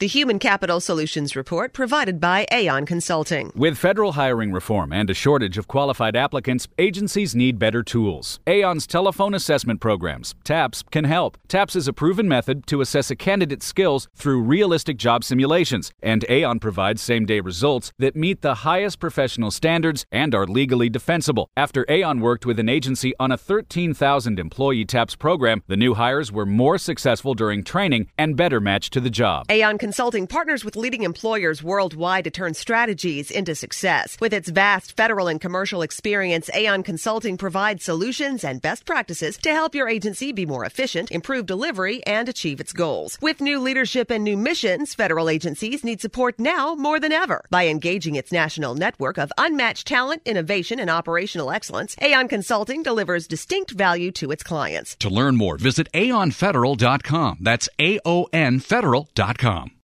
The Human Capital Solutions Report provided by Aon Consulting. With federal hiring reform and a shortage of qualified applicants, agencies need better tools. Aon's telephone assessment programs, TAPS, can help. TAPS is a proven method to assess a candidate's skills through realistic job simulations, and Aon provides same-day results that meet the highest professional standards and are legally defensible. After Aon worked with an agency on a 13,000-employee TAPS program, the new hires were more successful during training and better matched to the job. Aon Consulting partners with leading employers worldwide to turn strategies into success. With its vast federal and commercial experience, Aon Consulting provides solutions and best practices to help your agency be more efficient, improve delivery, and achieve its goals. With new leadership and new missions, federal agencies need support now more than ever. By engaging its national network of unmatched talent, innovation, and operational excellence, Aon Consulting delivers distinct value to its clients. To learn more, visit aonfederal.com. That's AONfederal.com.